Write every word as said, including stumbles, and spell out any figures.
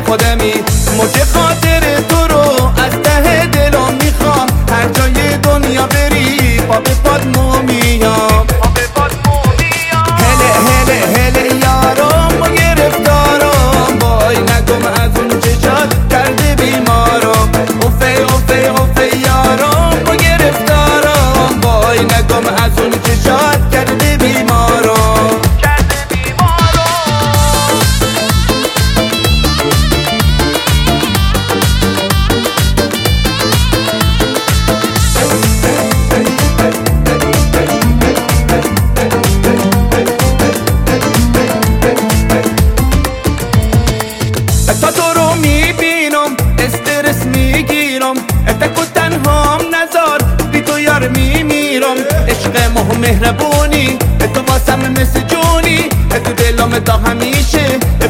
خودمی موج خاطر تو رو از ته دلم میخوام هر جای دنیا بری پا به پات مو میام هله هله هله یارم ما گرفتارم وای نگم از اون چشات کرده بیمارم اوفه اوفه اوفه یارم ما گرفتارم وای نگم از اون چشات کرده بیمارم تا تو رو میبینم استرس میگیرم اتکو تنهام نزار بی تو یار میمیرم عشق ماه مهربونی تو واسم مثل جونی تو دلم تا همیشه